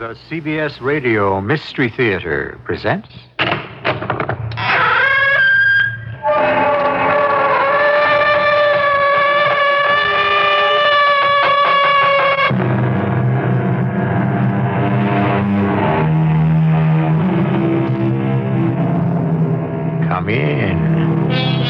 The CBS Radio Mystery Theater presents... Come in.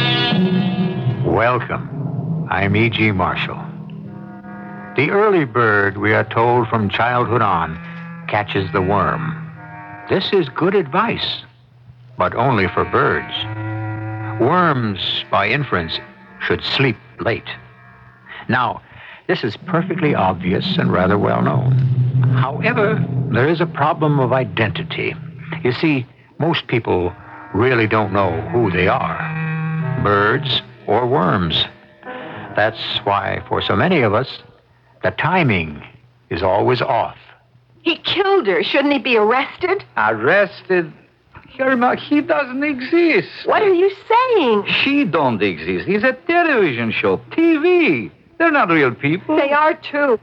Welcome. I'm E.G. Marshall. The early bird, we are told from childhood on, catches the worm. This is good advice, but only for birds. Worms, by inference, should sleep late. Now, this is perfectly obvious and rather well known. However, there is a problem of identity. You see, most people really don't know who they are, birds or worms. That's why, for so many of us, the timing is always off. He killed her. Shouldn't he be arrested? Arrested? Irma, he doesn't exist. What are you saying? She don't exist. He's a television show, TV. They're not real people. They are, too.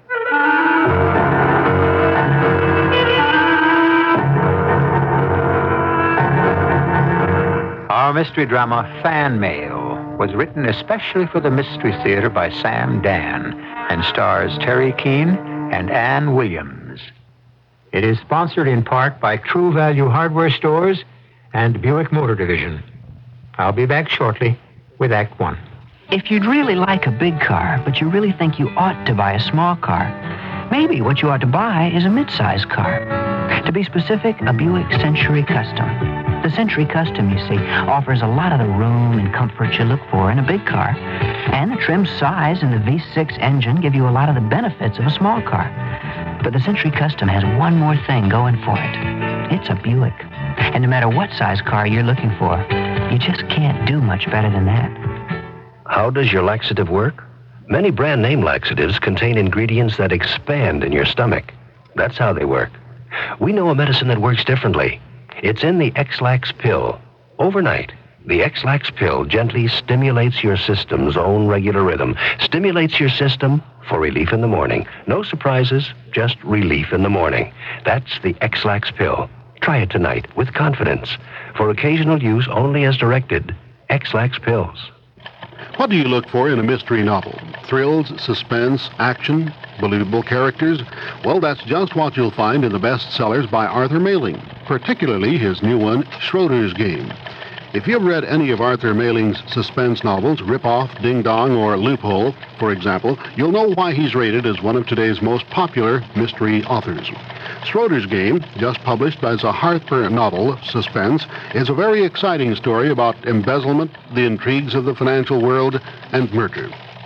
Our mystery drama, Fan Mail, was written especially for the Mystery Theater by Sam Dan and stars Terry Keane and Ann Williams. It is sponsored in part by True Value Hardware Stores and Buick Motor Division. I'll be back shortly with Act One. If you'd really like a big car, but you really think you ought to buy a small car, maybe what you ought to buy is a mid-size car. To be specific, a Buick Century Custom. The Century Custom, you see, offers a lot of the room and comfort you look for in a big car. And the trim size and the V6 engine give you a lot of the benefits of a small car. But the Century Custom has one more thing going for it. It's a Buick. And no matter what size car you're looking for, you just can't do much better than that. How does your laxative work? Many brand name laxatives contain ingredients that expand in your stomach. That's how they work. We know a medicine that works differently. It's in the X-Lax pill. Overnight, the X-Lax pill gently stimulates your system's own regular rhythm, stimulates your system for relief in the morning. No surprises, just relief in the morning. That's the X-Lax pill. Try it tonight with confidence. For occasional use only as directed, X-Lax pills. What do you look for in a mystery novel? Thrills, suspense, action, believable characters? Well, that's just what you'll find in the bestsellers by Arthur Mayling, particularly his new one, Schroeder's Game. If you've read any of Arthur Mayling's suspense novels, Rip-Off, Ding Dong, or Loophole, for example, you'll know why he's rated as one of today's most popular mystery authors. Schroeder's Game, just published as a Harper novel, suspense, is a very exciting story about embezzlement, the intrigues of the financial world, and murder.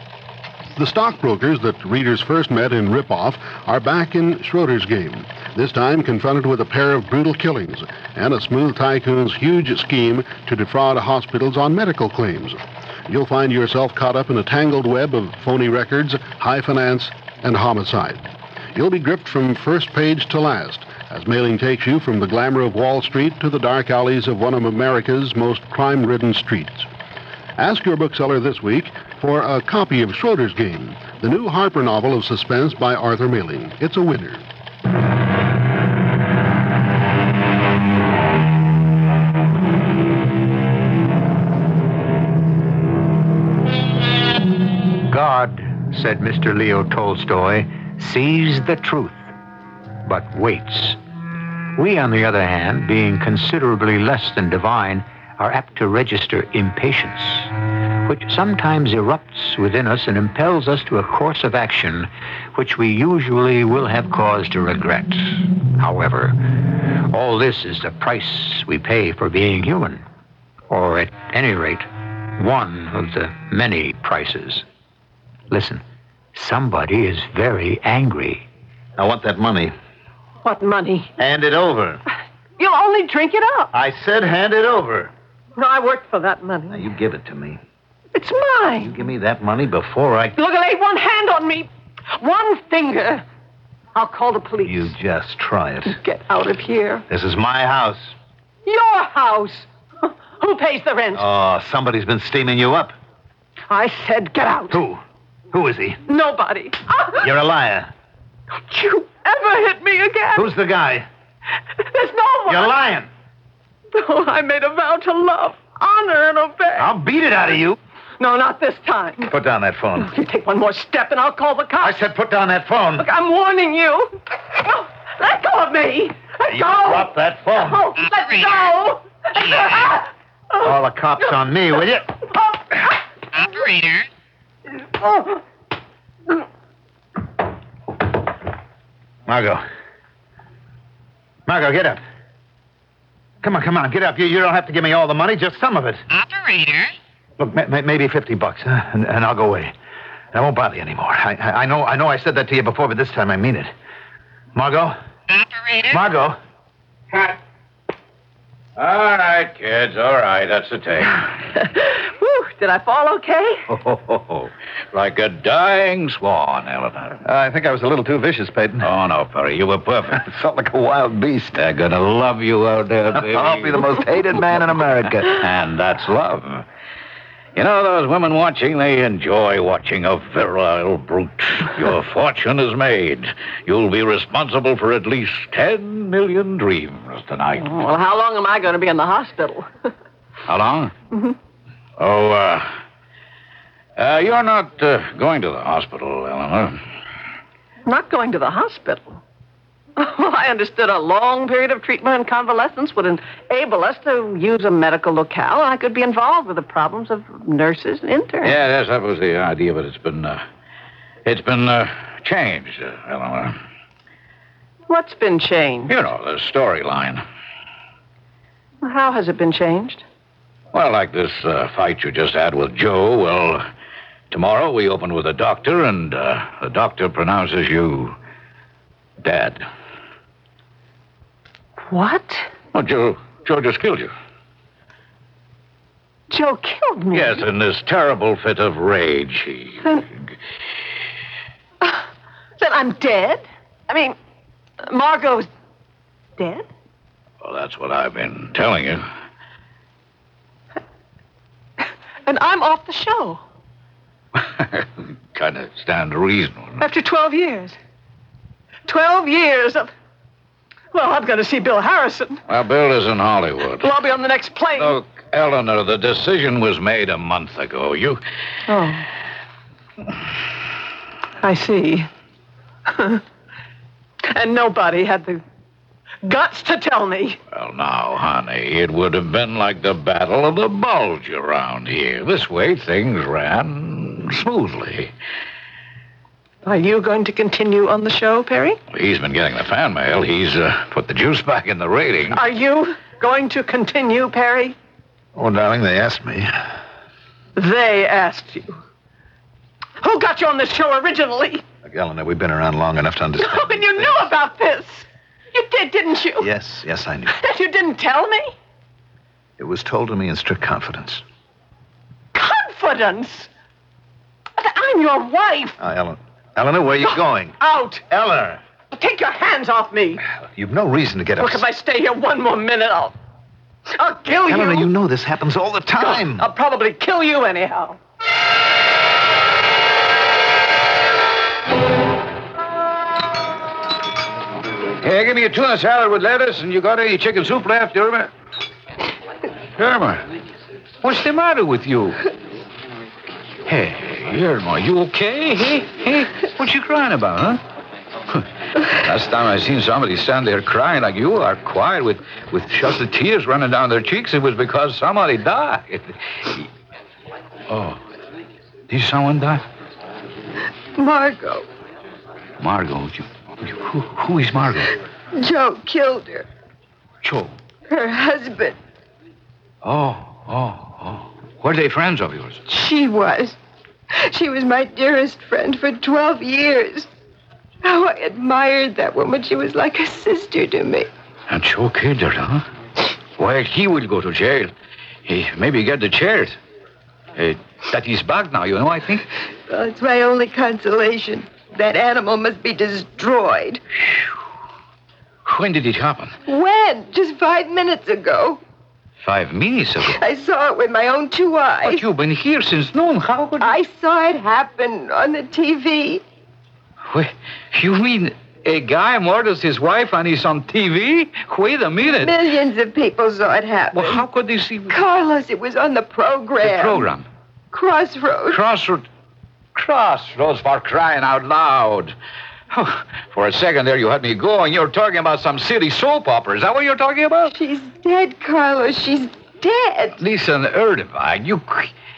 The stockbrokers that readers first met in Rip-Off are back in Schroeder's Game, this time confronted with a pair of brutal killings and a smooth tycoon's huge scheme to defraud hospitals on medical claims. You'll find yourself caught up in a tangled web of phony records, high finance, and homicide. You'll be gripped from first page to last as Mayling takes you from the glamour of Wall Street to the dark alleys of one of America's most crime-ridden streets. Ask your bookseller this week for a copy of Schroeder's Game, the new Harper novel of suspense by Arthur Mayling. It's a winner. God, said Mr. Leo Tolstoy, sees the truth, but waits. We, on the other hand, being considerably less than divine, are apt to register impatience, which sometimes erupts within us and impels us to a course of action which we usually will have cause to regret. However, all this is the price we pay for being human, or at any rate, one of the many prices. Listen, somebody is very angry. I want that money. What money? Hand it over. You'll only drink it up. I said hand it over. No, I worked for that money. Now, you give it to me. It's mine. You give me that money before I... Look, lay one hand on me. One finger. I'll call the police. You just try it. Get out of here. This is my house. Your house. Who pays the rent? Oh, somebody's been steaming you up. I said get out. Who? Who is he? Nobody. You're a liar. Don't you ever hit me again. Who's the guy? There's no one. You're lying. Oh, I made a vow to love, honor, and obey. I'll beat it out of you. No, not this time. Put down that phone. If you take one more step, and I'll call the I cops. said put down that phone. Look, I'm warning you. No, let go of me. Let You go. drop that phone. Oh, let go. Call the cops on me, will you? Operator. Oh. Margot. Margot, get up. Come on, get up. You don't have to give me all the money, just some of it. Operator. Look, maybe $50, huh? And I'll go away. I won't bother you anymore. I know I said that to you before, but this time I mean it. Margot? Operator. Margot? Cut. All right, kids, all right. That's the tape. Whew, did I fall okay? Oh, like a dying swan, Eleanor. I think I was a little too vicious, Peyton. Oh, no, Perry, you were perfect. Felt like a wild beast. They're gonna love you out there, baby. I'll be the most hated man in America. And that's love. You know, those women watching, they enjoy watching a virile brute. Your fortune is made. You'll be responsible for at least 10 million dreams tonight. Well, how long am I going to be in the hospital? How long? Mm-hmm. Oh, you're not going to the hospital, Eleanor. Not going to the hospital. Oh, I understood a long period of treatment and convalescence would enable us to use a medical locale, and I could be involved with the problems of nurses and interns. Yeah, yes, that was the idea, but it's been changed, Eleanor. What's been changed? You know, the storyline. How has it been changed? Well, like this fight you just had with Joe, well, tomorrow we open with a doctor, and the doctor pronounces you dead. What? Well, Joe just killed you. Joe killed me? Yes, in this terrible fit of rage, he... Then I'm dead? I mean, Margot's dead? Well, that's what I've been telling you. And I'm off the show. Kind of stand to reason. After 12 years. 12 years of... Well, I'm going to see Bill Harrison. Well, Bill is in Hollywood. Well, I'll be on the next plane. Look, Eleanor, the decision was made a month ago. You... Oh. I see. And nobody had the guts to tell me. Well, now, honey, it would have been like the Battle of the Bulge around here. This way, things ran smoothly. Are you going to continue on the show, Perry? He's been getting the fan mail. He's put the juice back in the rating. Are you going to continue, Perry? Oh, darling, they asked me. They asked you. Who got you on this show originally? Look, Eleanor, we've been around long enough to understand. Oh, and you knew about this. You did, didn't you? Yes, I knew. And you didn't tell me? It was told to me in strict confidence. Confidence? I'm your wife. Eleanor, where are you going? Out. Eleanor! Take your hands off me. You've no reason to get Look, if I stay here one more minute, I'll kill you. Eleanor, you know this happens all the time. I'll probably kill you anyhow. Hey, give me a tuna salad with lettuce, and you got any chicken soup left, Irma? Irma, what's the matter with you? Hey, Irma, you okay? Hey, what you crying about, huh? Last time I seen somebody stand there crying like you are, quiet with just the tears running down their cheeks, it was because somebody died. Oh, did someone die? Margot. Margot, who is Margot? Joe killed her. Joe. Her husband. Oh. Were they friends of yours? She was. She was my dearest friend for 12 years. How I admired that woman. She was like a sister to me. And Joe killed her, huh? Well, he will go to jail. He maybe get the chairs. That he's back now, you know, I think. Well, it's my only consolation. That animal must be destroyed. When did it happen? When? Just 5 minutes ago. 5 minutes ago? I saw it with my own 2 eyes. But you've been here since noon. How could you... I saw it happen on the TV. Wait, you mean A guy murders his wife and he's on TV? Wait a minute. Millions of people saw it happen. Well, how could they see Carlos, it was on the program. the program? Crossroads. Crossroads for crying out loud. Oh, for a second there, you had me going. You're talking about some city soap opera. Is that what you're talking about? She's dead, Carlos. She's dead. Listen, Irvine, you...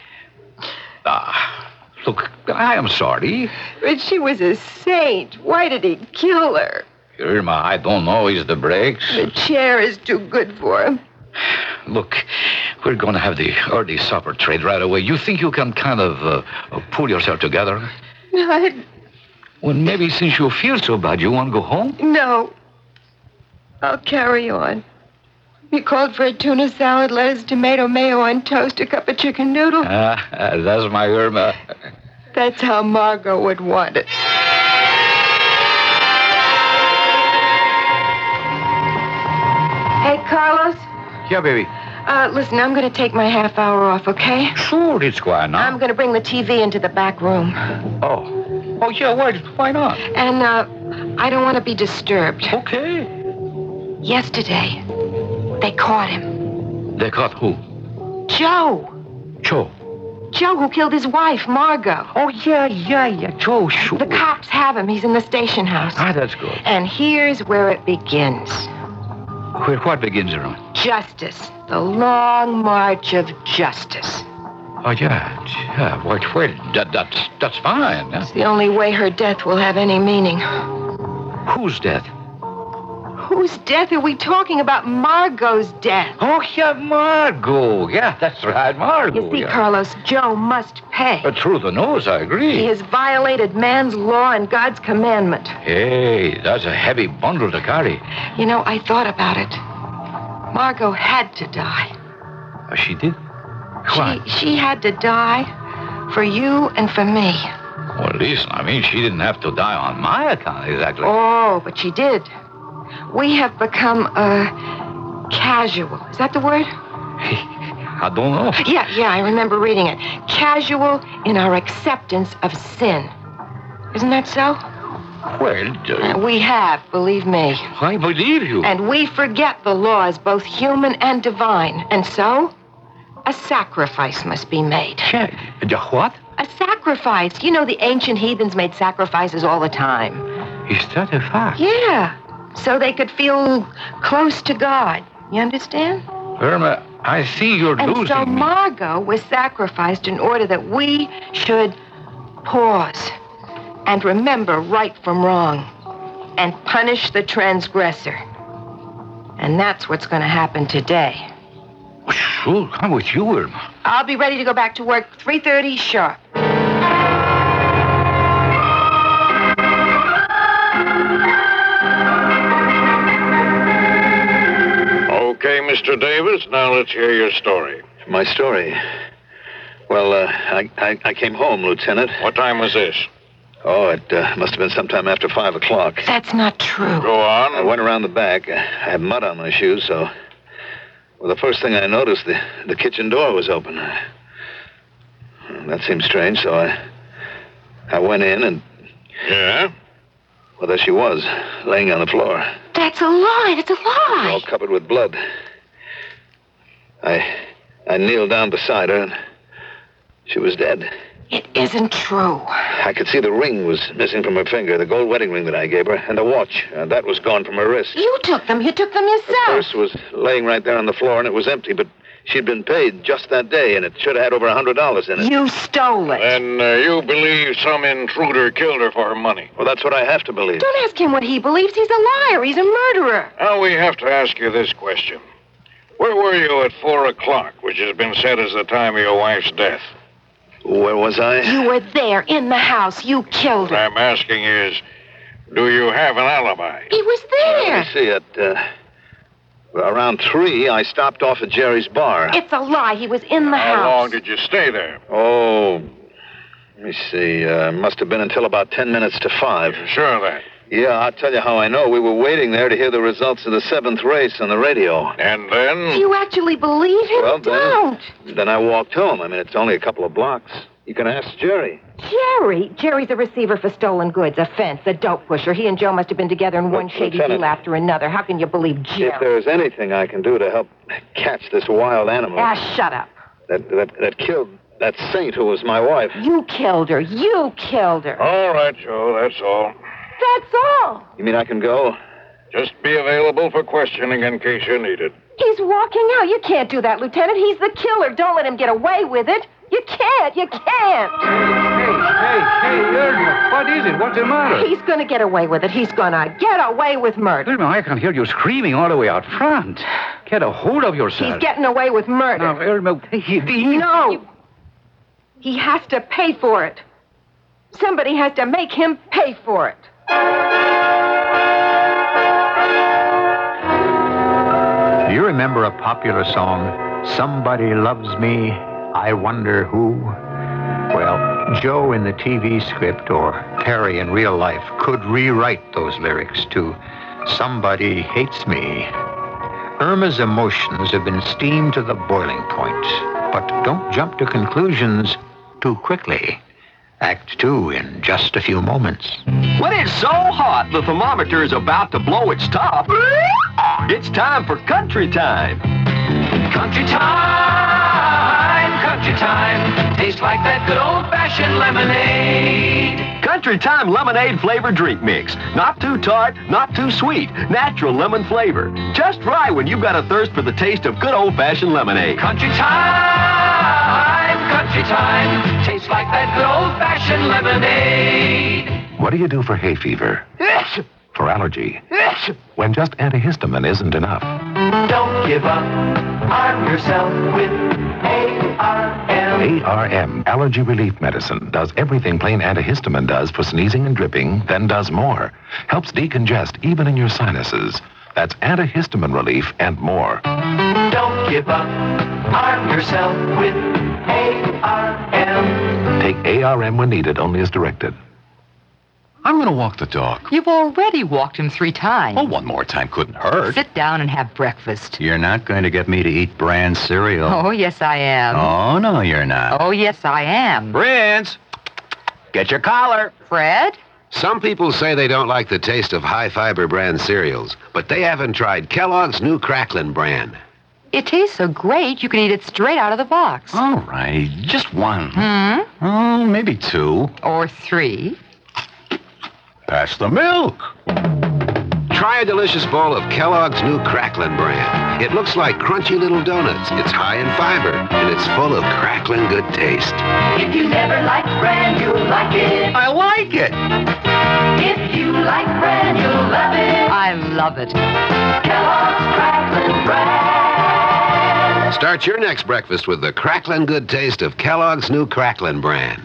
Look, I am sorry. But she was a saint. Why did he kill her? Irma, I don't know. Is the brakes? The chair is too good for him. Look, we're going to have the early supper trade right away. You think you can kind of pull yourself together? Well, maybe since you feel so bad, you want to go home? No. I'll carry on. You called for a tuna salad, lettuce, tomato, mayo on toast, a cup of chicken noodle. That's my Irma. That's how Margot would want it. Hey, Carlos. Yeah, baby. Listen, I'm going to take my half hour off, okay? Sure, it's quiet now. I'm going to bring the TV into the back room. Oh, yeah, why not? And, I don't want to be disturbed. Okay. Yesterday, they caught him. They caught who? Joe. Joe. Joe, who killed his wife, Margot. Oh, yeah. Joe, sure. The cops have him. He's in the station house. That's good. And here's where it begins. Where what begins, Irma? Justice. The long march of justice. Oh, yeah. Well, that's fine. It's the only way her death will have any meaning. Whose death? Whose death are we talking about? Margot's death. Oh, yeah, Margot. Yeah, that's right, Margot. You see, yeah. Carlos, Joe must pay. Through the nose, I agree. He has violated man's law and God's commandment. Hey, that's a heavy bundle to carry. You know, I thought about it. Margot had to die. Oh, she did? Why? She had to die for you and for me. Well, listen, I mean, she didn't have to die on my account, exactly. Oh, but she did. We have become, casual. Is that the word? I don't know. Yeah, I remember reading it. Casual in our acceptance of sin. Isn't that so? Well, We have, believe me. I believe you. And we forget the laws, both human and divine. And so, a sacrifice must be made. What? A sacrifice. You know, the ancient heathens made sacrifices all the time. Is that a fact? Yeah. So they could feel close to God. You understand? Irma, I think you're losing And so me. Margot was sacrificed in order that we should pause and remember right from wrong and punish the transgressor. And that's what's going to happen today. Sure, I'm with you, Irma. I'll be ready to go back to work 3:30 sharp. Okay, Mr. Davis, now let's hear your story. My story? Well, I came home, Lieutenant. What time was this? Oh, it must have been sometime after 5 o'clock. That's not true. Go on. I went around the back. I had mud on my shoes, so... Well, the first thing I noticed, the kitchen door was open. That seemed strange, so I went in and... Yeah? Well, there she was, laying on the floor. That's a lie. That's a lie. All covered with blood. I kneeled down beside her, and she was dead. It isn't true. I could see the ring was missing from her finger, the gold wedding ring that I gave her, and the watch. That was gone from her wrist. You took them. You took them The yourself. purse was laying right there on the floor, and it was empty, but she'd been paid just that day, and it should have had over $100 in it. You stole it. Then you believe some intruder killed her for her money. Well, that's what I have to believe. Don't ask him what he believes. He's a liar. He's a murderer. Now we have to ask you this question. Where were you at 4 o'clock, which has been said as the time of your wife's death? Where was I? You were there in the house. You killed What her. I'm asking is, do you have an alibi? He was there. Let me see it. Around 3, I stopped off at Jerry's bar. It's a lie. He was in the How house. long did you stay there? Oh, let me see. Must have been until about 10 minutes to 5. You sure of that? Yeah, I'll tell you how I know. We were waiting there to hear the results of the 7th race on the radio. And then? Do you actually believe him? Well, Don't. then I walked home. I mean, it's only a couple of blocks. You can ask Jerry. Jerry? Jerry's a receiver for stolen goods, a fence, a dope pusher. He and Joe must have been together in one shady Lieutenant, deal after another. How can you believe Jerry? If there's anything I can do to help catch this wild animal Shut up. that killed that saint who was my wife. You killed her. You killed her. All right, Joe, that's all. That's all. You mean I can go? Just be available for questioning in case you need it. He's walking out. You can't do that, Lieutenant. He's the killer. Don't let him get away with it. You can't. You can't. Hey, Irma, what is it? What's the matter? He's going to get away with it. He's going to get away with murder. Irma, I can hear you screaming all the way out front. Get a hold of yourself. He's getting away with murder. Now, Irma, No. He has to pay for it. Somebody has to make him pay for it. Do you remember a popular song, Somebody Loves Me, I Wonder Who? Well, Joe in the TV script or Perry in real life could rewrite those lyrics to Somebody Hates Me. Irma's emotions have been steamed to the boiling point, but don't jump to conclusions too quickly. Act 2 in just a few moments. When it's so hot the thermometer is about to blow its top, it's time for Country Time. Country Time, Country Time, tastes like that good old-fashioned lemonade. Country Time lemonade flavored drink mix. Not too tart, not too sweet. Natural lemon flavor. Just right when you've got a thirst for the taste of good old-fashioned lemonade. Country Time, Country Time, tastes like that good old-fashioned lemonade. What do you do for hay fever? For allergy? When just antihistamine isn't enough? Don't give up. Arm yourself with ARM. ARM, Allergy Relief Medicine, does everything plain antihistamine does for sneezing and dripping, then does more. Helps decongest even in your sinuses. That's antihistamine relief and more. Don't give up. Arm yourself with ARM. Take ARM when needed, only as directed. I'm going to walk the dog. You've already walked him 3 times. Oh, one more time couldn't hurt. Sit down and have breakfast. You're not going to get me to eat bran cereal. Oh, yes, I am. Oh, no, you're not. Oh, yes, I am. Prince, get your collar. Fred? Some people say they don't like the taste of high-fiber brand cereals, but they haven't tried Kellogg's new Cracklin' brand. It tastes so great, you can eat it straight out of the box. All right, just one. Oh, maybe 2. Or 3. Pass the milk. Try a delicious bowl of Kellogg's new Cracklin' brand. It looks like crunchy little donuts. It's high in fiber, and it's full of crackling good taste. If you never liked bran, you'll like it. I like it. If you like bran, you'll love it. I love it. Kellogg's Cracklin' Bran. Start your next breakfast with the crackling good taste of Kellogg's new Cracklin' brand.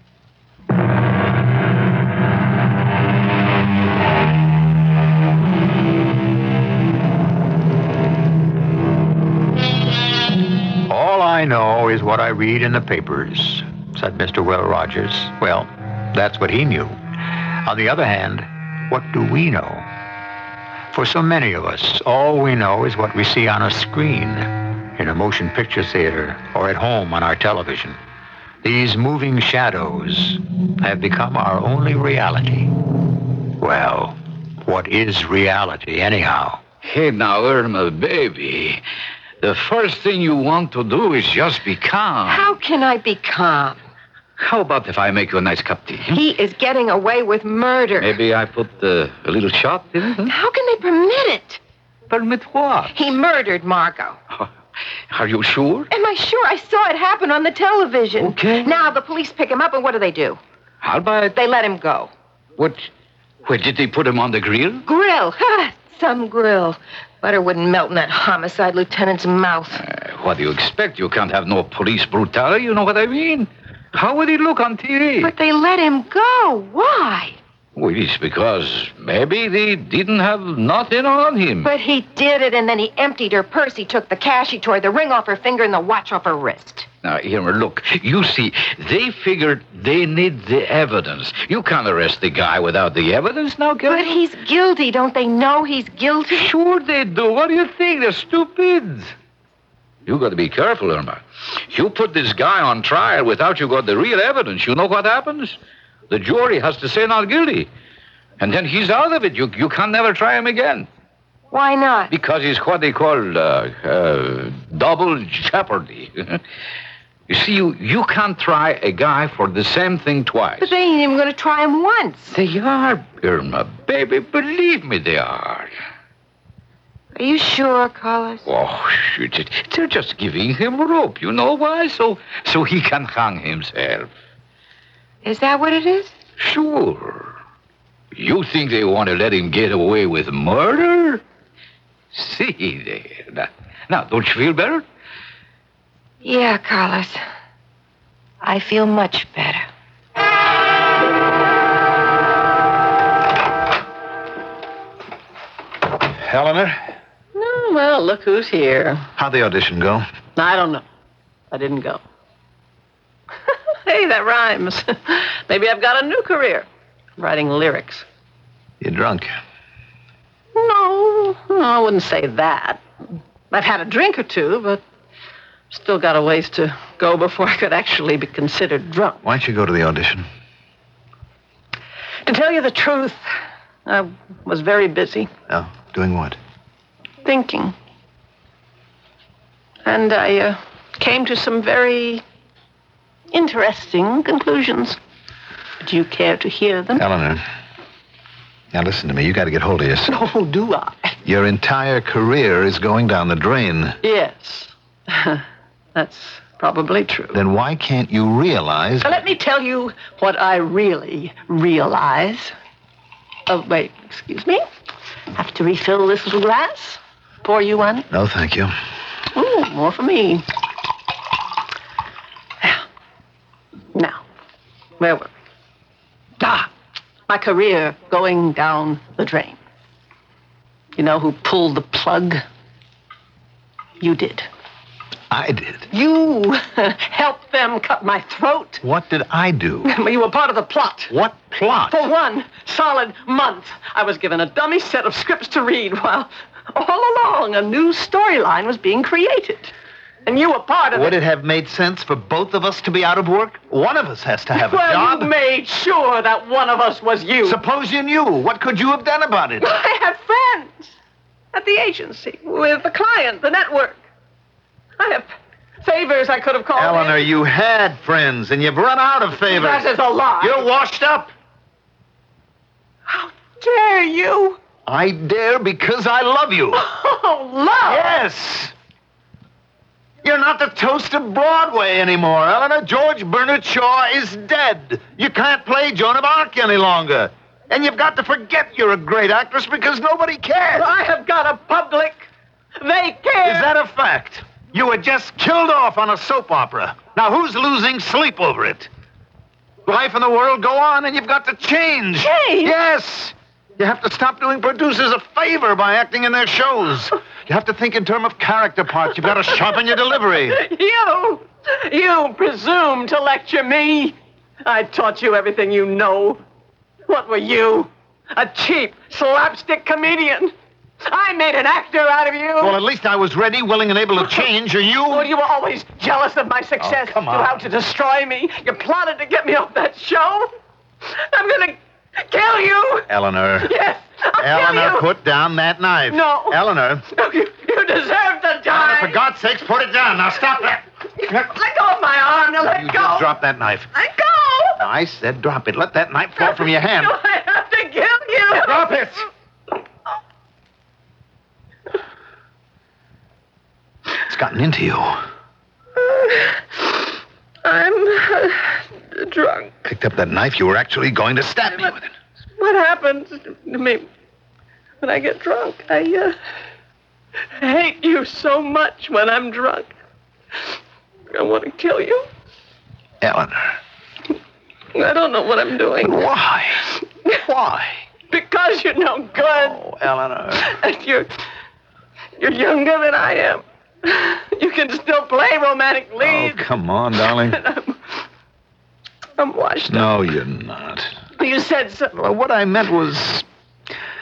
All I know is what I read in the papers, said Mr. Will Rogers. Well, that's what he knew. On the other hand, what do we know? For so many of us, all we know is what we see on a screen, in a motion picture theater, or at home on our television. These moving shadows have become our only reality. Well, what is reality, anyhow? Hey, now, Irma, baby. The first thing you want to do is just be calm. How can I be calm? How about if I make you a nice cup of tea? He is getting away with murder. Maybe I put a little shot in it? Huh? How can they permit it? Permit what? He murdered Margot. Are you sure? Am I sure? I saw it happen on the television. Okay. Now the police pick him up, and what do? How about... They let him go. What? Where did they put him on the grill? Grill. Ha! Some grill. Butter wouldn't melt in that homicide lieutenant's mouth. What do you expect? You can't have no police brutality, you know what I mean? How would he look on TV? But they let him go. Why? Well, it's because maybe they didn't have nothing on him. But he did it, and then he emptied her purse. He took the cash, he tore the ring off her finger and the watch off her wrist. Now, Irma, look, you see, they figured they need the evidence. You can't arrest the guy without the evidence now, can But he's guilty. Don't they know he's guilty? Sure they do. What do you think? They're stupid. You got to be careful, Irma. You put this guy on trial without you got the real evidence. You know what happens? The jury has to say not guilty. And then he's out of it. You can never try him again. Why not? Because he's what they call double jeopardy. You see, you can't try a guy for the same thing twice. But they ain't even going to try him once. They are, Irma. Baby, believe me, they are. Are you sure, Carlos? Oh, shoot. They're just giving him rope. You know why? So he can hang himself. Is that what it is? Sure. You think they want to let him get away with murder? See there. Now, don't you feel better? Yeah, Carlos. I feel much better. Eleanor? Oh, well, look who's here. How'd the audition go? I don't know. I didn't go. Hey, that rhymes. Maybe I've got a new career. Writing lyrics. You drunk? No, I wouldn't say that. I've had a drink or two, but still got a ways to go before I could actually be considered drunk. Why don't you go to the audition? To tell you the truth, I was very busy. Oh, doing what? Thinking. And I came to some very interesting conclusions. Do you care to hear them? Eleanor, now listen to me. You got to get hold of yourself. Oh, do I? Your entire career is going down the drain. Yes. That's probably true. Then why can't you realize... Now, let me tell you what I really realize. Oh, wait, excuse me. Have to refill this little glass? Pour you one? No, thank you. Ooh, more for me. Now, where were we? My career going down the drain. You know who pulled the plug? You did. I did? You helped them cut my throat. What did I do? You were part of the plot. What plot? For 1 solid month, I was given a dummy set of scripts to read while all along a new storyline was being created. And you were part of it. Would it have made sense for both of us to be out of work? One of us has to have a job. Well, you made sure that one of us was you. Suppose you knew. What could you have done about it? I have friends at the agency, with the client, the network. I have favors I could have called Eleanor, in. you had friends, and you've run out of favors. That is a lie. You're washed up. How dare you? I dare because I love you. Oh, love? Yes. You're not the toast of Broadway anymore, Eleanor. George Bernard Shaw is dead. You can't play Joan of Arc any longer. And you've got to forget you're a great actress because nobody cares. I have got a public. They care. Is that a fact? You were just killed off on a soap opera. Now who's losing sleep over it? Life and the world go on, and you've got to change. Change? Yes. You have to stop doing producers a favor by acting in their shows. You have to think in terms of character parts. You've got to sharpen your delivery. You presume to lecture me? I taught you everything you know. What were you? A cheap slapstick comedian? I made an actor out of you. Well, at least I was ready, willing, and able to change. Are you? Well, you were always jealous of my success. Oh, come on. You out to destroy me. You plotted to get me off that show. I'm going to kill you. Eleanor. Yes, I'll kill Eleanor, you. put down that knife. No. Eleanor. No, you deserve to die. Eleanor, for God's sakes, put it down. Now stop that. Let go of my arm. Now let You go. just drop that knife. Let go. No, I said drop it. Let that knife fall from your hand. No, I have to kill you. Drop it. It's gotten into you. I'm drunk. Picked up that knife. You were actually going to stab me with it. What happens to me when I get drunk? I hate you so much when I'm drunk. I want to kill you. Eleanor. I don't know what I'm doing. Why? Why? Because you're no good. Oh, Eleanor. And you're younger than I am. You can still play romantic leads. Oh, come on, darling. I'm washed up. No, you're not. You said so. Well, what I meant was...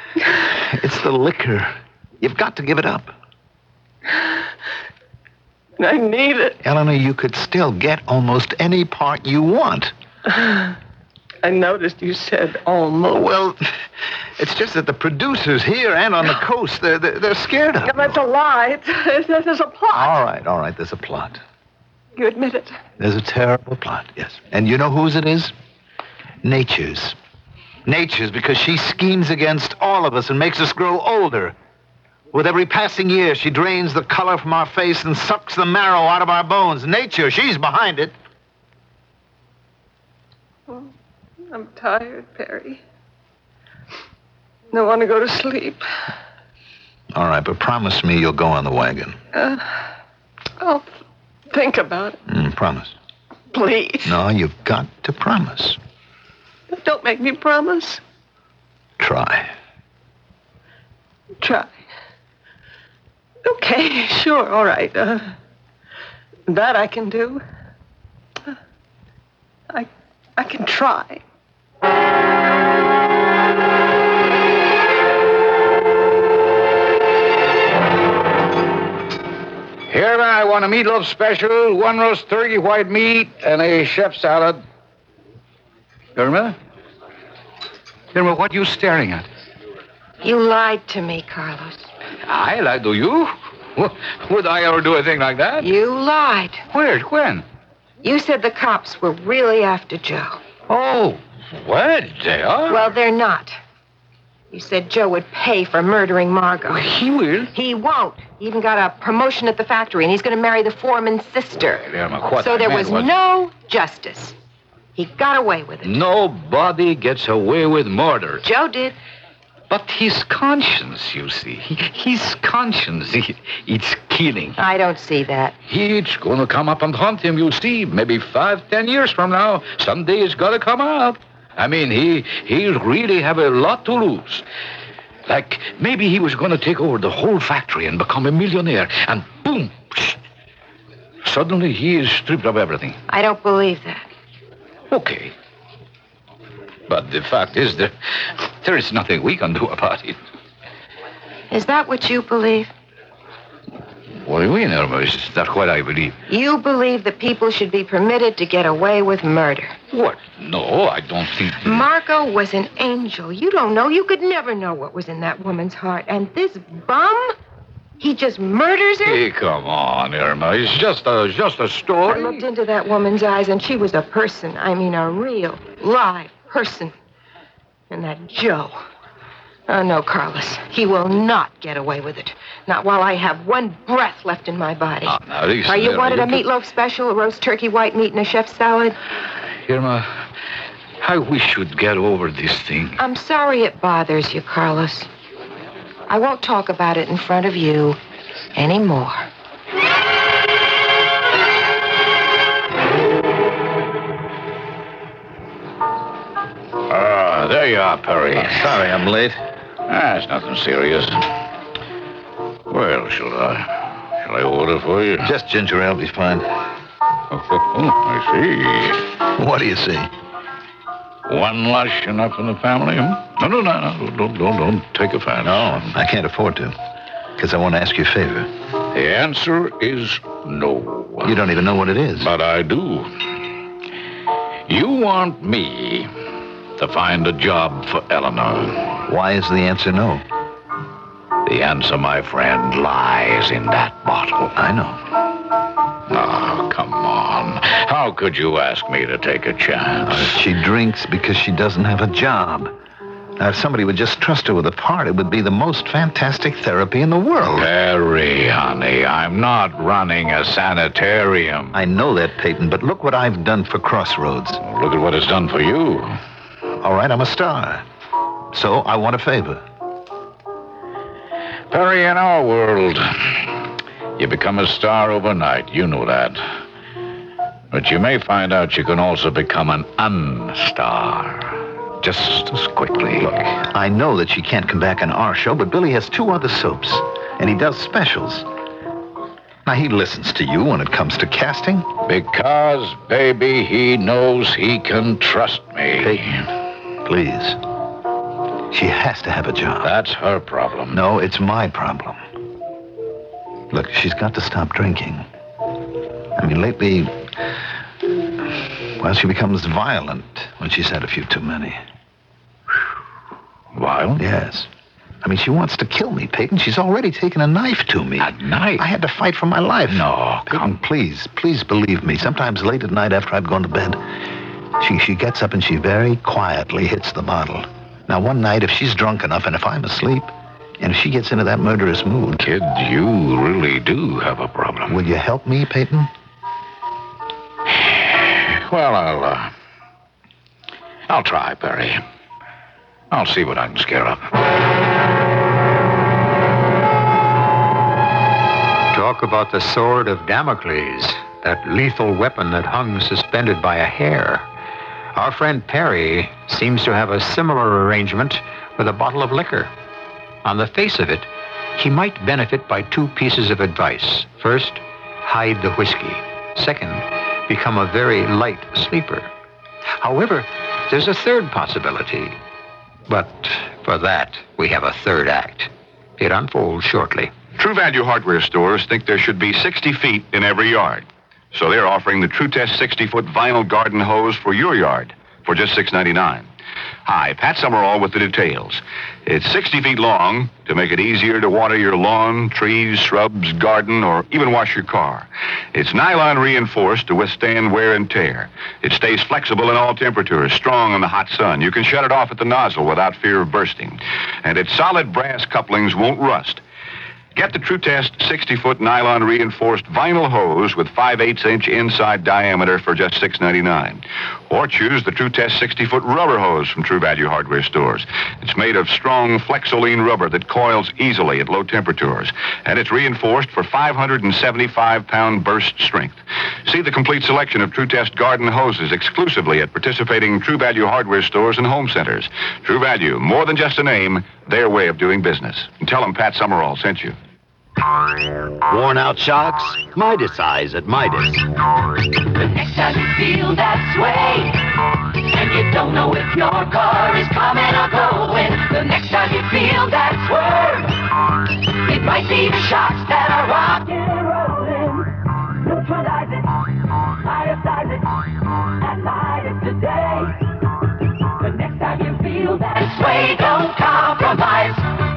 It's the liquor. You've got to give it up. I need it. Eleanor, you could still get almost any part you want. I noticed you said almost. Well, it's just that the producers here and on the coast, they're scared of it. That's a lie. There's a plot. All right, there's a plot. You admit it. There's a terrible plot, yes. And you know whose it is? Nature's. Nature's, because she schemes against all of us and makes us grow older. With every passing year, she drains the color from our face and sucks the marrow out of our bones. Nature, she's behind it. Oh, I'm tired, Perry. I want to go to sleep. All right, but promise me you'll go on the wagon. I'll think about it. Promise. Please. No, you've got to promise. Don't make me promise. Try. Try. Okay, sure, all right. That I can do. I can try. Here I want a meatloaf special, 1 roast turkey, white meat, and a chef salad. Irma? Irma, what are you staring at? You lied to me, Carlos. I lied to you? Would I ever do a thing like that? You lied. Where? When? You said the cops were really after Joe. Oh, what? They are? Well, they're not. You said Joe would pay for murdering Margot. Well, he will. He won't. He even got a promotion at the factory, and he's going to marry the foreman's sister. So there was no justice. He got away with it. Nobody gets away with murder. Joe did. But his conscience, you see. His conscience, it's killing. I don't see that. It's going to come up and haunt him, you see. Maybe 5-10 years from now, someday it's got to come out. I mean, he really have a lot to lose. Like, maybe he was going to take over the whole factory and become a millionaire. And boom, suddenly he is stripped of everything. I don't believe that. Okay. But the fact is that there is nothing we can do about it. Is that what you believe? What do you mean, Irma? Is that what I believe? You believe that people should be permitted to get away with murder. What? No, I don't think... Margot was an angel. You don't know. You could never know what was in that woman's heart. And this bum, he just murders her? Hey, come on, Irma. It's just a story. I looked into that woman's eyes, and she was a person. I mean, a real, live person. And that Joe... Oh, no, Carlos. He will not get away with it. Not while I have one breath left in my body. Now, listen, Are you wanted a meatloaf special, a roast turkey, white meat, and a chef's salad? Irma, I wish you'd get over this thing. I'm sorry it bothers you, Carlos. I won't talk about it in front of you anymore. There you are, Perry. Sorry I'm late. It's nothing serious. Well, shall I order for you? Just ginger ale will be fine. I see. What do you see? One lush enough in the family? No. Don't take offense. No, I can't afford to. Because I want to ask you a favor. The answer is no. You don't even know what it is. But I do. You want me to find a job for Eleanor. Why is the answer no? The answer, my friend, lies in that bottle. I know. Oh, come on. How could you ask me to take a chance? She drinks because she doesn't have a job. Now, if somebody would just trust her with a part, it would be the most fantastic therapy in the world. Perry, honey, I'm not running a sanitarium. I know that, Peyton, but look what I've done for Crossroads. Look at what it's done for you. All right, I'm a star. So I want a favor. Perry, in our world, you become a star overnight. You know that. But you may find out you can also become an unstar just as quickly. Look, I know that she can't come back on our show, but Billy has 2 other soaps, and he does specials. Now, he listens to you when it comes to casting. Because, baby, he knows he can trust me. Peyton, please. She has to have a job. That's her problem. No, it's my problem. Look, she's got to stop drinking. I mean, lately, well, she becomes violent when she's had a few too many. Violent? Yes. I mean, she wants to kill me, Peyton. She's already taken a knife to me. A knife? I had to fight for my life. No, Peyton, please believe me. Sometimes late at night after I've gone to bed, she gets up and she very quietly hits the bottle. Now, one night, if she's drunk enough and if I'm asleep, and if she gets into that murderous mood... Kid, you really do have a problem. Will you help me, Peyton? Well, I'll try, Perry. I'll see what I can scare up. Talk about the sword of Damocles, that lethal weapon that hung suspended by a hair. Our friend Perry seems to have a similar arrangement with a bottle of liquor. On the face of it, he might benefit by 2 pieces of advice. First, hide the whiskey. Second, become a very light sleeper. However, there's a third possibility. But for that, we have a third act. It unfolds shortly. True Value hardware stores think there should be 60 feet in every yard. So they're offering the True Test 60-foot vinyl garden hose for your yard for just $6.99. Hi, Pat Summerall with the details. It's 60 feet long to make it easier to water your lawn, trees, shrubs, garden, or even wash your car. It's nylon reinforced to withstand wear and tear. It stays flexible in all temperatures, strong in the hot sun. You can shut it off at the nozzle without fear of bursting. And its solid brass couplings won't rust. Get the True Test 60-foot nylon reinforced vinyl hose with 5/8-inch inside diameter for just $6.99. Or choose the True Test 60-foot rubber hose from True Value hardware stores. It's made of strong Flexoline rubber that coils easily at low temperatures. And it's reinforced for 575-pound burst strength. See the complete selection of True Test garden hoses exclusively at participating True Value hardware stores and home centers. True Value, more than just a name, their way of doing business. And tell them Pat Summerall sent you. Worn out shocks? Midas Eyes at Midas. The next time you feel that sway, and you don't know if your car is coming or going, the next time you feel that swerve, it might be the shocks that are rocking and rolling. Neutralize it, Midas it, and Midas today. The next time you feel that sway, don't compromise.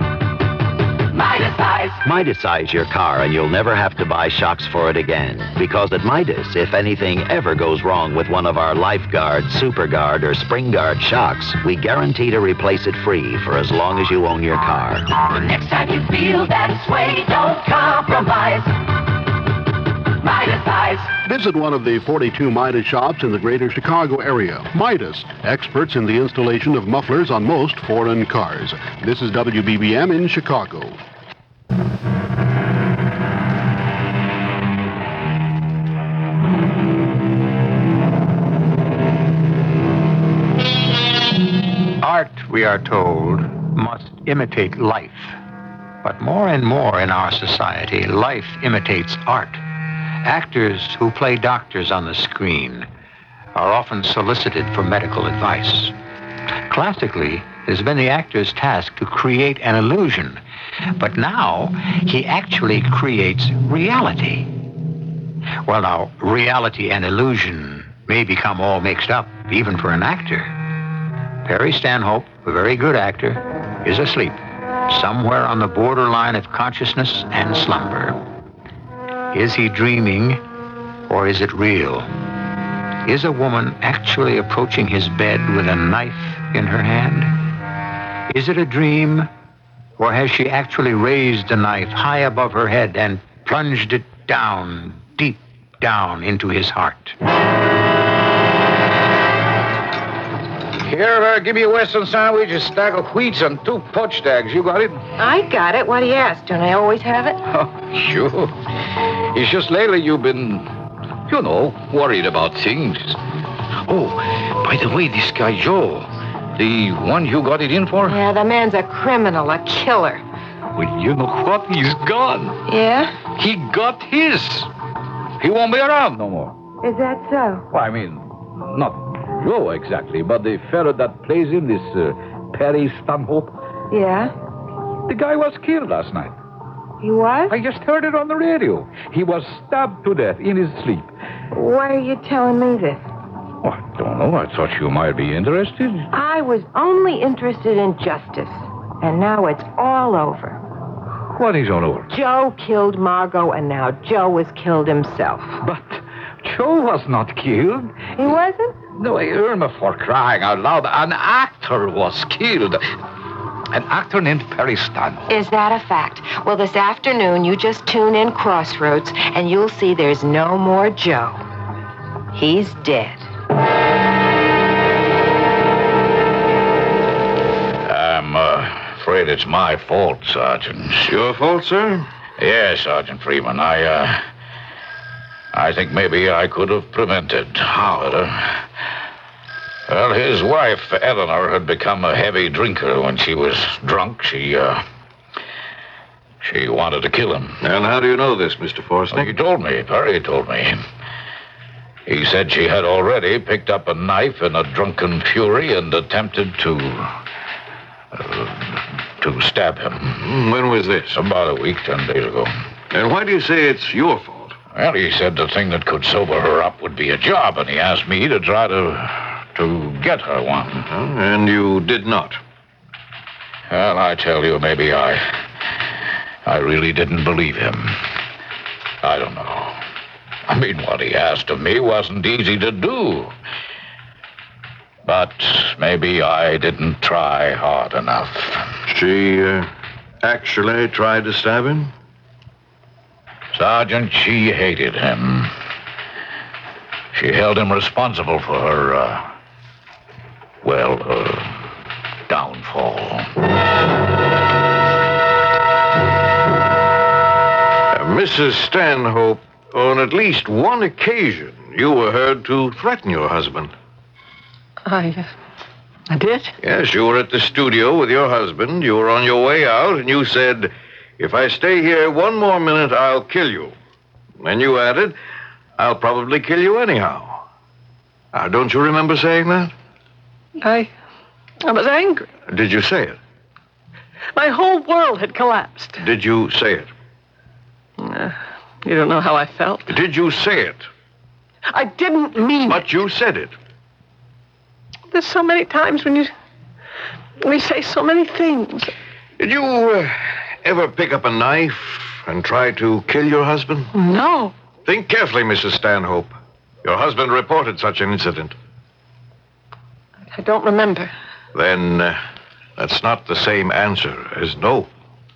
Midas Eyes your car and you'll never have to buy shocks for it again. Because at Midas, if anything ever goes wrong with one of our LifeGuard, SuperGuard, or SpringGuard shocks, we guarantee to replace it free for as long as you own your car. The next time you feel that sway, don't compromise. Midas Eyes. Visit one of the 42 Midas shops in the greater Chicago area. Midas, experts in the installation of mufflers on most foreign cars. This is WBBM in Chicago. Art, we are told, must imitate life. But more and more in our society, life imitates art. Actors who play doctors on the screen are often solicited for medical advice. Classically, it has been the actor's task to create an illusion, but now he actually creates reality. Well, now, reality and illusion may become all mixed up, even for an actor. Perry Stanhope, a very good actor, is asleep, somewhere on the borderline of consciousness and slumber. Is he dreaming, or is it real? Is a woman actually approaching his bed with a knife in her hand? Is it a dream, or has she actually raised the knife high above her head and plunged it down, deep down into his heart? Here, give me a Western sandwich, a stack of wheats, and 2 poached eggs. You got it? I got it. Why do you ask? Don't I always have it? Oh, sure. It's just lately you've been, worried about things. Oh, by the way, this guy Joe, the one you got it in for? Yeah, the man's a criminal, a killer. Well, you know what? He's gone. Yeah? He got his. He won't be around no more. Is that so? Well, I mean, not Joe exactly, but the fellow that plays him, this Perry Stanhope. Yeah? The guy was killed last night. He was? I just heard it on the radio. He was stabbed to death in his sleep. Why are you telling me this? Oh, I don't know. I thought you might be interested. I was only interested in justice. And now it's all over. What is all over? Joe killed Margot, and now Joe has killed himself. But Joe was not killed. He wasn't? No, Irma, for crying out loud, an actor was killed. An actor named Perry Stanhope. Is that a fact? Well, this afternoon, you just tune in Crossroads, and you'll see there's no more Joe. He's dead. I'm afraid it's my fault, Sergeant. Your fault, sir? Yes, Sergeant Freeman. I think maybe I could have prevented. How? Well, his wife, Eleanor, had become a heavy drinker. When she was drunk, she wanted to kill him. And how do you know this, Mr. Forsnick? He told me. Perry told me. He said she had already picked up a knife in a drunken fury and attempted to stab him. When was this? About a week, 10 days ago. And why do you say it's your fault? Well, he said the thing that could sober her up would be a job, and he asked me to try to get her one. And you did not? Well, I tell you, maybe I really didn't believe him. I don't know. I mean, what he asked of me wasn't easy to do. But maybe I didn't try hard enough. She actually tried to stab him? Sergeant, she hated him. She held him responsible for her, downfall. Mrs. Stanhope, on at least one occasion, you were heard to threaten your husband. I did? Yes, you were at the studio with your husband. You were on your way out, and you said, "If I stay here one more minute, I'll kill you." And you added, "I'll probably kill you anyhow." Don't you remember saying that? I was angry. Did you say it? My whole world had collapsed. Did you say it? You don't know how I felt. Did you say it? I didn't mean But you said it. There's so many times when we say so many things. Did you ever pick up a knife and try to kill your husband? No. Think carefully, Mrs. Stanhope. Your husband reported such an incident. I don't remember. Then that's not the same answer as no.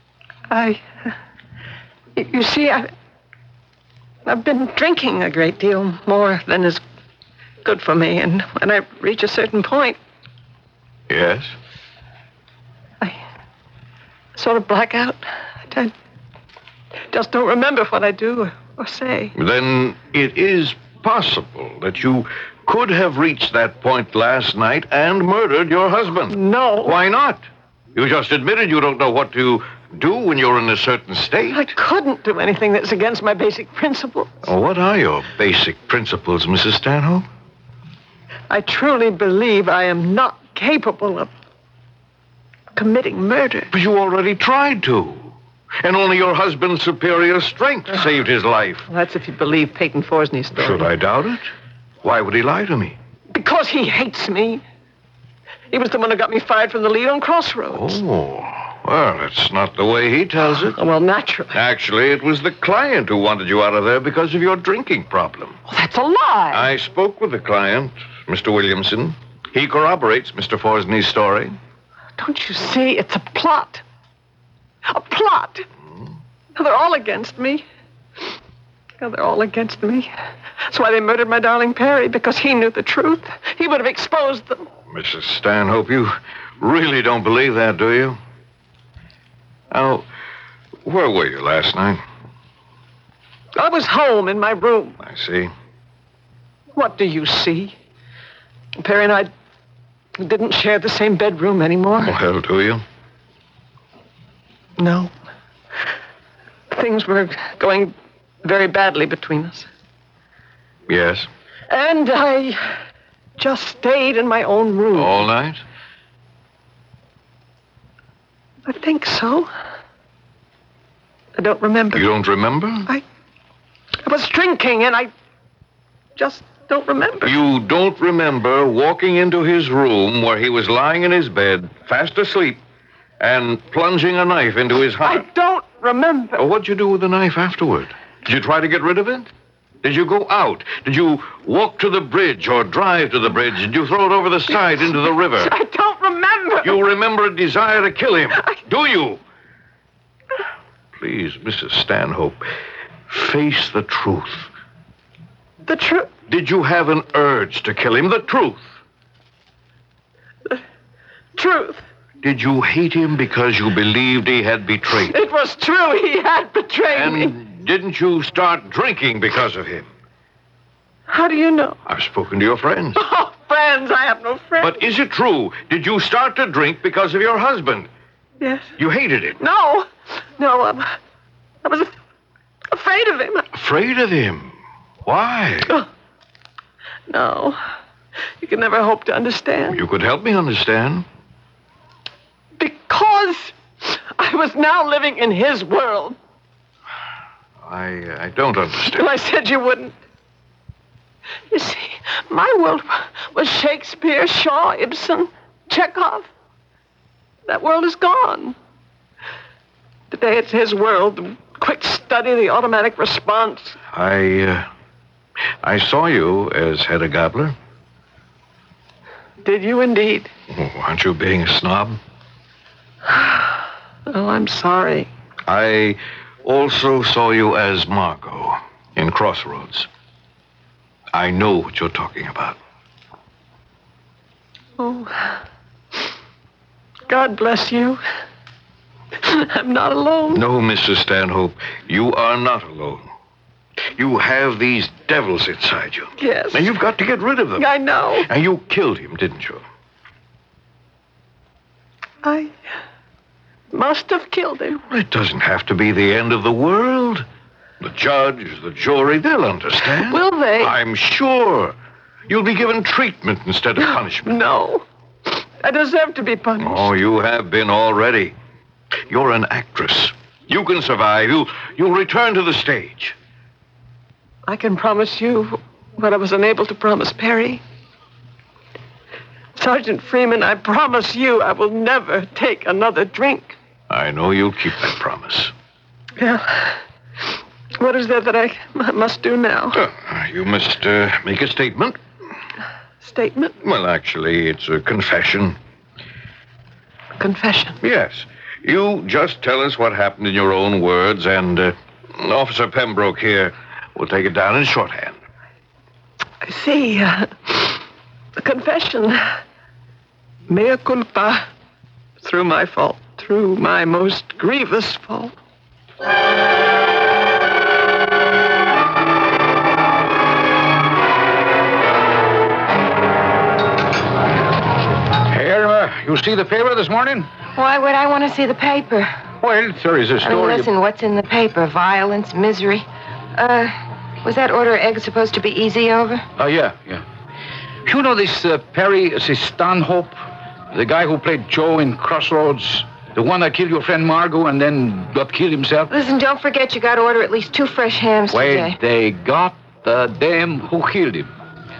You see, I've been drinking a great deal more than is good for me, and when I reach a certain point... Yes? I sort of black out. I just don't remember what I do or say. Then it is possible that you could have reached that point last night and murdered your husband. No. Why not? You just admitted you don't know what to do when you're in a certain state. I couldn't do anything that's against my basic principles. What are your basic principles, Mrs. Stanhope? I truly believe I am not capable of committing murder. But you already tried to. And only your husband's superior strength saved his life. Well, that's if you believe Peyton Forsney's story. Should I doubt it? Why would he lie to me? Because he hates me. He was the one who got me fired from the lead on Crossroads. Oh, well, that's not the way he tells it. Well, naturally. Actually, it was the client who wanted you out of there because of your drinking problem. Well, that's a lie. I spoke with the client, Mr. Williamson. He corroborates Mr. Forsney's story. Don't you see? It's a plot. A plot. Now, they're all against me. Now, they're all against me. That's why they murdered my darling Perry, because he knew the truth. He would have exposed them. Mrs. Stanhope, you really don't believe that, do you? Now, where were you last night? I was home in my room. I see. What do you see? Perry and I didn't share the same bedroom anymore. Well, do you? No. Things were going very badly between us. Yes. And I just stayed in my own room. All night? I think so. I don't remember. You don't remember? I was drinking, and I just don't remember. You don't remember walking into his room where he was lying in his bed, fast asleep, and plunging a knife into his heart? I don't remember. Well, what'd you do with the knife afterward? Did you try to get rid of it? Did you go out? Did you walk to the bridge or drive to the bridge? Did you throw it over the side into the river? I don't remember. You remember a desire to kill him, do you? Please, Mrs. Stanhope, face the truth. The truth? Did you have an urge to kill him? The truth. The truth. Did you hate him because you believed he had betrayed you? It was true. He had betrayed me. And didn't you start drinking because of him? How do you know? I've spoken to your friends. Oh, friends. I have no friends. But is it true? Did you start to drink because of your husband? Yes. You hated him? No. No, I was afraid of him. Afraid of him? Why? Oh, no. You can never hope to understand. You could help me understand. Because I was now living in his world. I don't understand. Well, I said you wouldn't. You see, my world was Shakespeare, Shaw, Ibsen, Chekhov. That world is gone. Today it's his world. The quick study, the automatic response. I saw you as Hedda Gabler. Did you indeed? Oh, aren't you being a snob? Oh, I'm sorry. I also saw you as Margot in Crossroads. I know what you're talking about. Oh, God bless you. I'm not alone. No, Mrs. Stanhope, you are not alone. You have these devils inside you. Yes. And you've got to get rid of them. I know. And you killed him, didn't you? I must have killed him. Well, it doesn't have to be the end of the world. The judge, the jury, they'll understand. Will they? I'm sure. You'll be given treatment instead of punishment. No. I deserve to be punished. Oh, you have been already. You're an actress. You can survive. You'll return to the stage. I can promise you what I was unable to promise Perry. Sergeant Freeman, I promise you I will never take another drink. I know you'll keep that promise. Yeah. What is there that I must do now? You must make a statement. Statement? Well, actually, it's a confession. Confession? Yes. You just tell us what happened in your own words, and Officer Pembroke here will take it down in shorthand. I see. The confession. Mea culpa. Through my fault. Through my most grievous fault. You see the paper this morning? Why would I want to see the paper? Well, there is a I story. mean, listen, what's in the paper? Violence, misery. Was that order of eggs supposed to be easy over? Oh, yeah. You know this Perry Stanhope? The guy who played Joe in Crossroads? The one that killed your friend Margot and then got killed himself? Listen, don't forget you got to order at least 2 fresh hams today. Wait, they got the dame who killed him.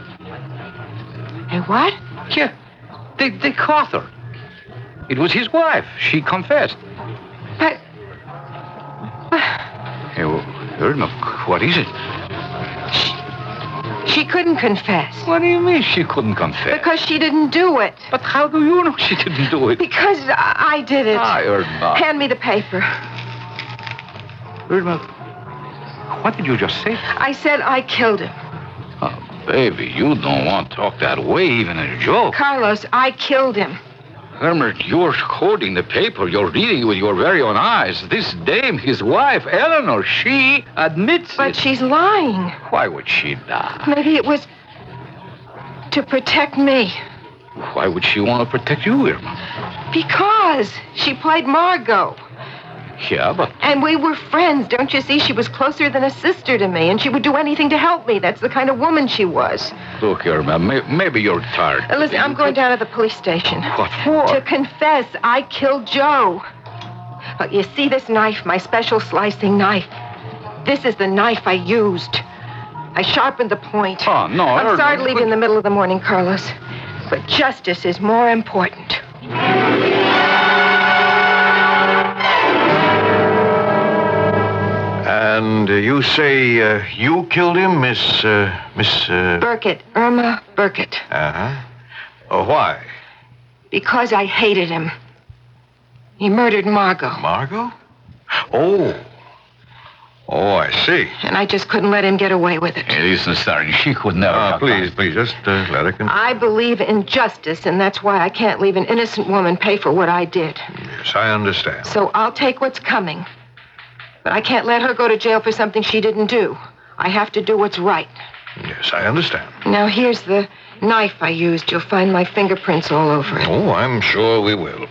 Hey, what? Yeah, they caught her. It was his wife. She confessed. But... Hey, Irma, what is it? She couldn't confess. What do you mean she couldn't confess? Because she didn't do it. But how do you know she didn't do it? Because I did it. Irma. Hand me the paper. Irma, what did you just say? I said I killed him. Oh, baby, you don't want to talk that way, even in a joke. Carlos, I killed him. Irma, you're holding the paper. You're reading it with your very own eyes. This dame, his wife, Eleanor, she admits But she's lying. Why would she lie? Maybe it was to protect me. Why would she want to protect you, Irma? Because she played Margot. Yeah, but... And we were friends. Don't you see? She was closer than a sister to me, and she would do anything to help me. That's the kind of woman she was. Look, Irma, maybe you're tired. Listen, I'm going down to the police station. What for? To confess I killed Joe. But you see this knife, my special slicing knife? This is the knife I used. I sharpened the point. Oh, no. I'm sorry to leave you in the middle of the morning, Carlos. But justice is more important. And you say you killed him, Miss Burkett. Irma Burkett. Uh-huh. Why? Because I hated him. He murdered Margot. Margot? Oh, I see. And I just couldn't let him get away with it. Hey, listen, Sergeant, she could never... Please, just let her continue. I believe in justice, and that's why I can't leave an innocent woman pay for what I did. Yes, I understand. So I'll take what's coming. But I can't let her go to jail for something she didn't do. I have to do what's right. Yes, I understand. Now, here's the knife I used. You'll find my fingerprints all over it. Oh, I'm sure we will.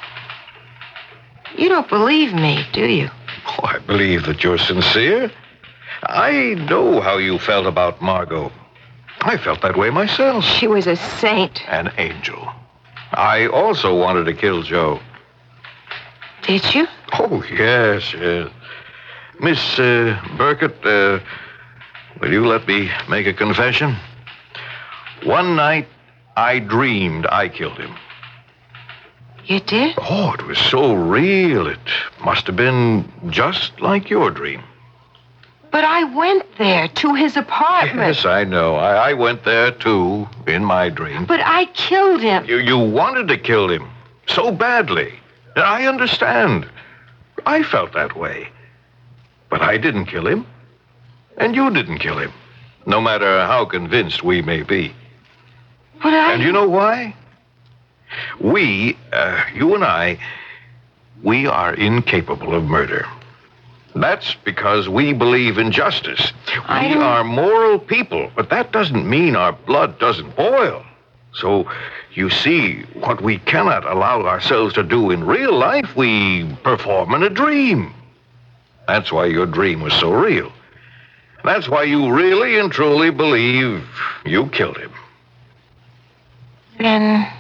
You don't believe me, do you? Oh, I believe that you're sincere. I know how you felt about Margot. I felt that way myself. She was a saint. An angel. I also wanted to kill Joe. Did you? Oh, yes. Miss Burkett, will you let me make a confession? One night, I dreamed I killed him. You did? Oh, it was so real. It must have been just like your dream. But I went there, to his apartment. Yes, I know. I went there, too, in my dream. But I killed him. You wanted to kill him so badly. I understand. I felt that way. But I didn't kill him. And you didn't kill him. No matter how convinced we may be. But And you know why? We, you and I, we are incapable of murder. That's because we believe in justice. We are moral people, but that doesn't mean our blood doesn't boil. So, you see, what we cannot allow ourselves to do in real life, we perform in a dream. That's why your dream was so real. That's why you really and truly believe you killed him. Then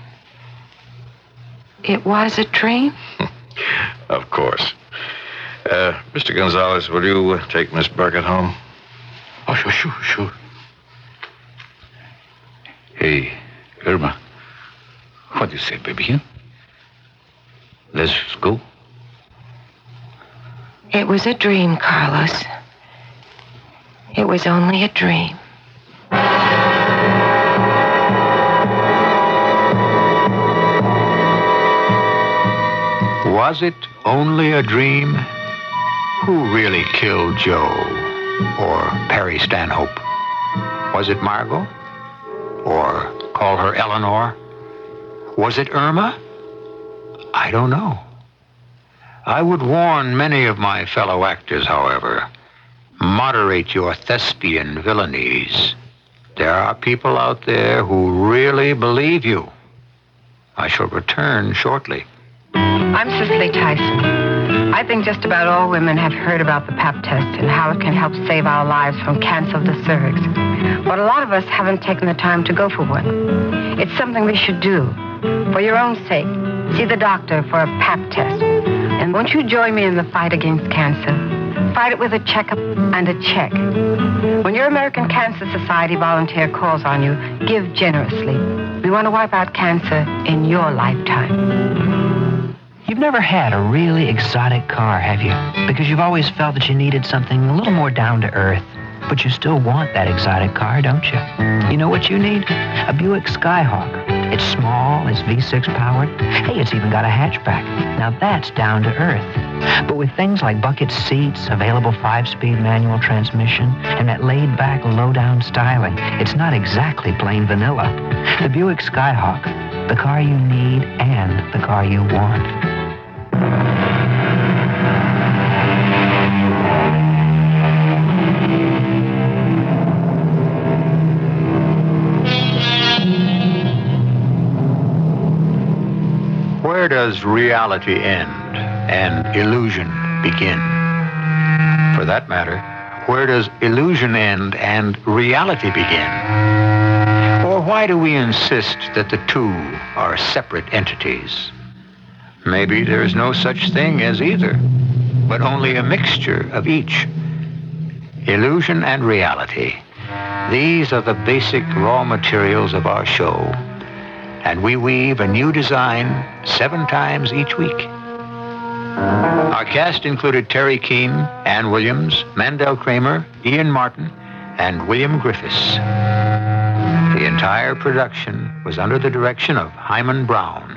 it was a dream? Of course. Mr. Gonzalez, will you take Miss Burkett home? Oh, sure. Hey, Irma, what do you say, baby? Let's go. It was a dream, Carlos. It was only a dream. Was it only a dream? Who really killed Joe or Perry Stanhope? Was it Margot? Or call her Eleanor? Was it Irma? I don't know. I would warn many of my fellow actors, however, moderate your thespian villainies. There are people out there who really believe you. I shall return shortly. I'm Cicely Tyson. I think just about all women have heard about the Pap test and how it can help save our lives from cancer of the cervix. But a lot of us haven't taken the time to go for one. It's something we should do. For your own sake, see the doctor for a Pap test. And won't you join me in the fight against cancer? Fight it with a checkup and a check. When your American Cancer Society volunteer calls on you, give generously. We want to wipe out cancer in your lifetime. You've never had a really exotic car, have you? Because you've always felt that you needed something a little more down to earth. But you still want that exotic car, don't you? You know what you need? A Buick Skyhawk. It's small, it's V6 powered. Hey, it's even got a hatchback. Now that's down to earth. But with things like bucket seats, available 5-speed manual transmission, and that laid-back, low-down styling, it's not exactly plain vanilla. The Buick Skyhawk, the car you need and the car you want. Where does reality end and illusion begin? For that matter, where does illusion end and reality begin? Or why do we insist that the two are separate entities? Maybe there is no such thing as either, but only a mixture of each. Illusion and reality. These are the basic raw materials of our show. And we weave a new design 7 times each week. Our cast included Terry Keane, Ann Williams, Mandel Kramer, Ian Martin, and William Griffiths. The entire production was under the direction of Hyman Brown.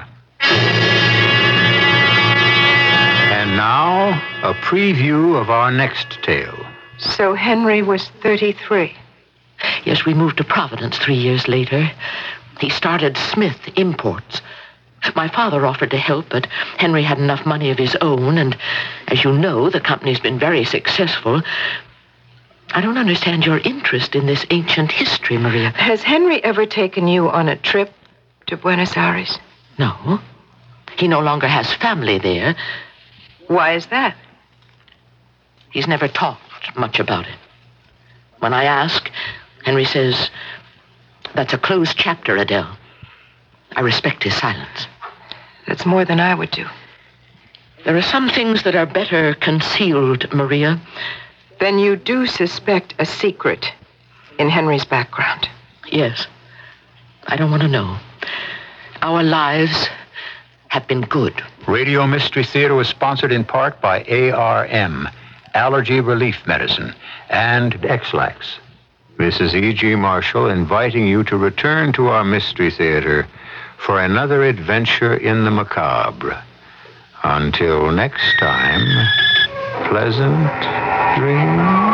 And now, a preview of our next tale. So Henry was 33. Yes, we moved to Providence 3 years later. He started Smith Imports. My father offered to help, but Henry had enough money of his own, and as you know, the company's been very successful. I don't understand your interest in this ancient history, Maria. Has Henry ever taken you on a trip to Buenos Aires? No. He no longer has family there. Why is that? He's never talked much about it. When I ask, Henry says, "That's a closed chapter, Adele." I respect his silence. That's more than I would do. There are some things that are better concealed, Maria. Then you do suspect a secret in Henry's background? Yes. I don't want to know. Our lives have been good. Radio Mystery Theater was sponsored in part by ARM, Allergy Relief Medicine, and X-Lax. This is E.G. Marshall inviting you to return to our Mystery Theater for another adventure in the macabre. Until next time, pleasant dreams.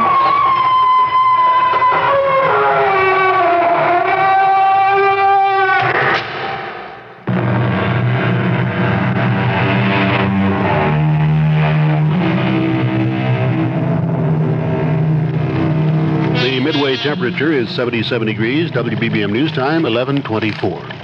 The midway temperature is 77 degrees. WBBM News Time, 11:24.